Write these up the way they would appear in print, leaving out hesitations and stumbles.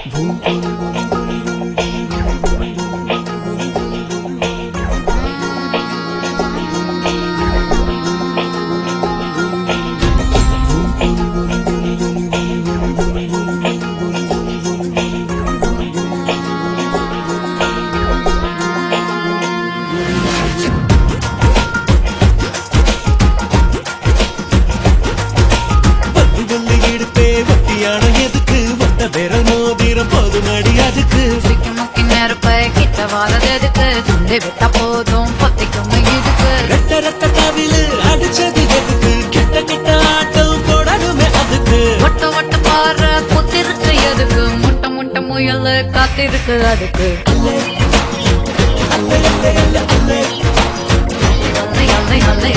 விட்டா போதும் பொத்திக்கும் இதுக்கு ரெட்ட ரெட்ட காவிலு அடிச்சது எதுக்கு கிட்ட கிட்ட ஆட்டம் போடணுமே அதுக்கு ஒட்ட ஒட்ட பாரு புத்திருக்கு எதுக்கு முட்டை முட்டை முயல் காத்திருக்கு அதுக்கு அல்லை அல்லை அல்லை அல்லை அல்லை அல்லை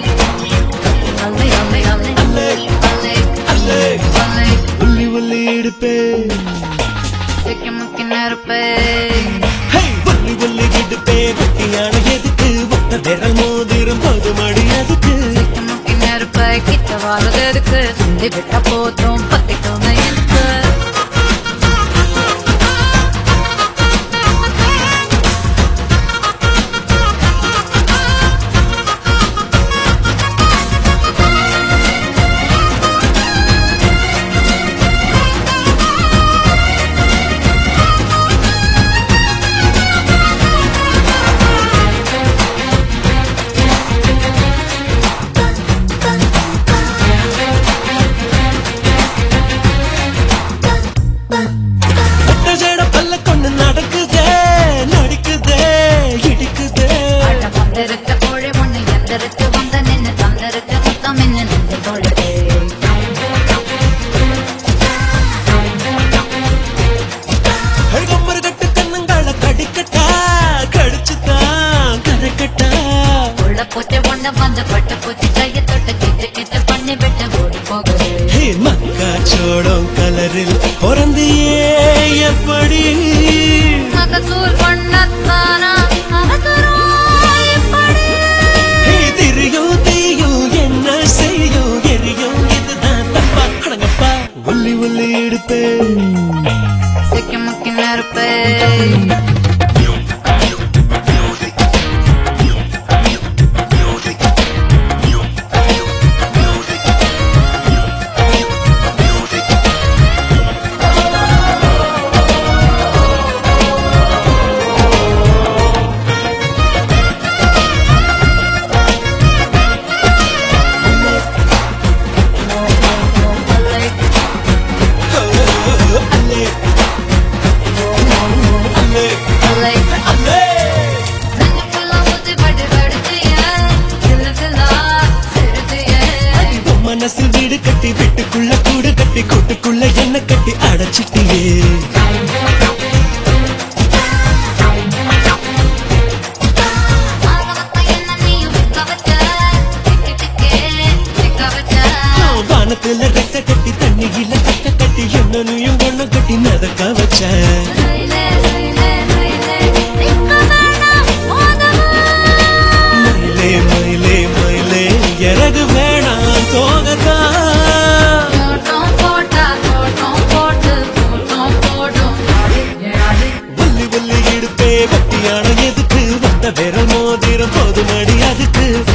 அல்லை அல்லை அல்லை உள்ளி உள்ளி இடுப்பே சிக்கி முக்கி நெருப்பே உள்ளி உள்ளி இடுப்பே வெட்டியான எதுக்கு ஒத்த விரல் மோதிரம் போதுமடி அதுக்கு சிக்கி முக்கி நெருப்பை கிட்ட வாழது எதுக்கு சிந்தி விட்டா போதும் பத்திக்கும் எதுக்கு மக்காச்சோளம் கலரில் பொறந்தியே எப்படி மகசூல் பண்ணத்தானா திரியும் தீயும் என்ன செய்யும் எரியும் இதுதான் தப்பா அடங்கப்பா உள்ளி உள்ளி எடுப்பே சிக்கி முக்கி நெருப்பே மனசில் வீடு கட்டி வீட்டுக்குள்ள கூடு கட்டி கூட்டுக்குள்ள என்ன கட்டி அடைச்சிட்டியே வானத்துல ரெக்க கட்டி தண்ணியில கட்ட கட்டி என்னனையும் ஒண்ணு கட்டி நதக்க வச்ச மயிலே மயிலே மயிலே இறகு வேணாம் தோகதா உள்ளி உள்ளி இடுப்பே வட்டியான எதுக்கு வந்த விரல் மோதிரம் போதுமடி அதுக்கு